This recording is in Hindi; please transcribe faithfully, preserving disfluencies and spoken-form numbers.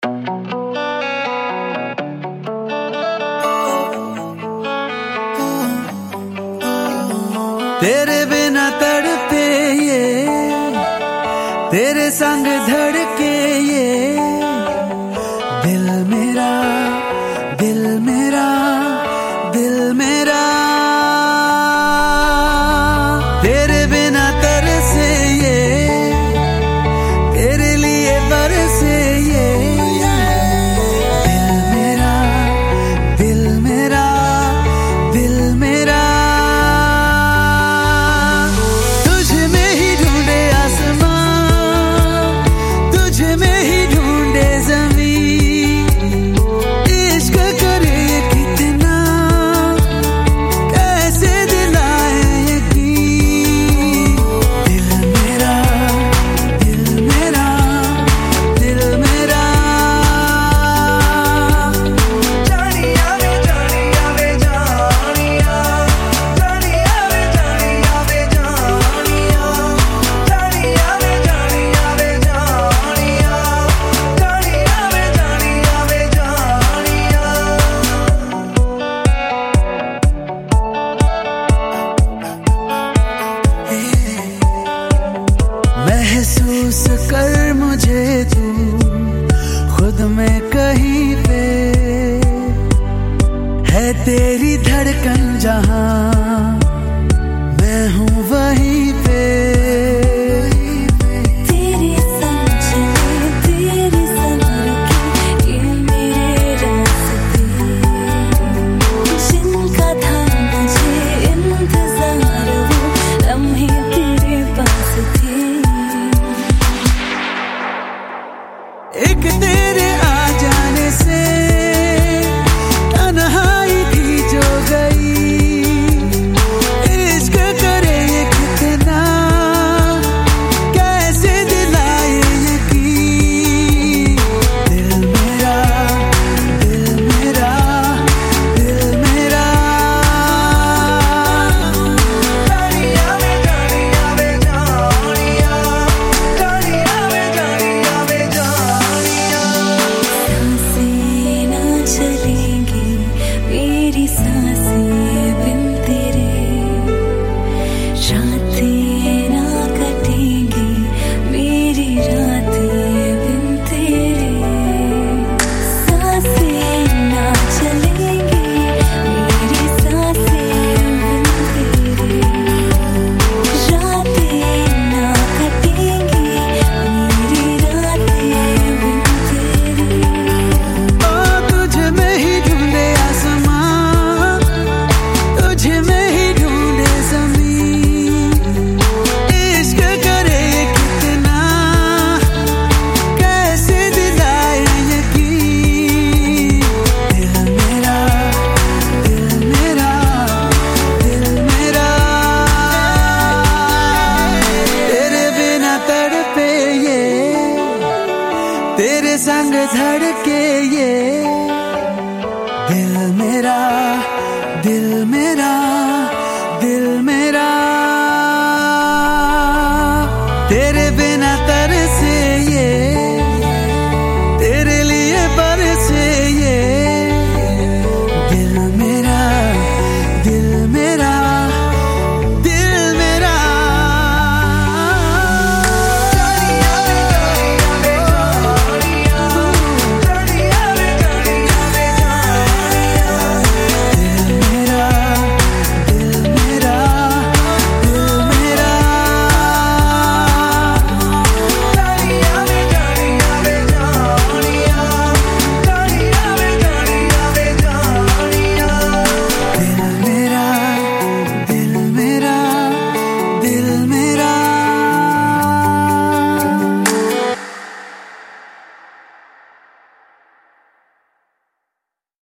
तेरे बिना तड़पे ये, तेरे संग धड़के ये दिल मेरा, दिल मेरा, दिल मेरा। तेरे बिना तरसे ये, तेरे लिए बरसे ये दिल मेरा, दिल मेरा, दिल मेरा। महसूस कर मुझे तू खुद में कहीं पे, है तेरी धड़कन जहां मैं हूँ वहीं पे। तेरी समझे तेरी समझ ये मेरे रास्ते, जिनका था मुझे इंतजार वो लम्हे तेरे पास थे। एक तेरे आ जाने से तन्हाई थी जो गई, इश्क करे ये कितना कैसे दिलाए यकीन। दिल मेरा, दिल मेरा, दिल मेरा। जानिया वे जानिया वे जानिया, जानिया वे जानिया वे जानिया। सांसें ना चलेंगी मेरी सांसें बिन तेरे, रातें ना कटेंगी मेरी रातें बिन तेरे। सांसें ना चलेंगी मेरी सांसें बिन तेरे, रातें ना कटेंगी मेरी रातें बिन तेरे। ओ तुझ में ही ढूंढे आसमां, तुझ में ही ढूंढे ज़मीन, इश्क करे कितना कैसे दिलाए यकीन। दिल मेरा, दिल मेरा, दिल मेरा। तेरे बिना तड़पे ये, तेरे संग धड़के ये दिल मेरा, दिल मेरा, दिल मेरा। तेरे बिना तरसे ये, तेरे लिए बरसे ये दिल मेरा, दिल मेरा, दिल मेरा। जानिया वे जानिया वे जानिया, जानिया वे जानिया वे जानिया। दिल मेरा, दिल मेरा, दिल मेरा। जानिया वे जानिया वे जानिया, जानिया वे जानिया वे जानिया। दिल मेरा, दिल मेरा, दिल मेरा।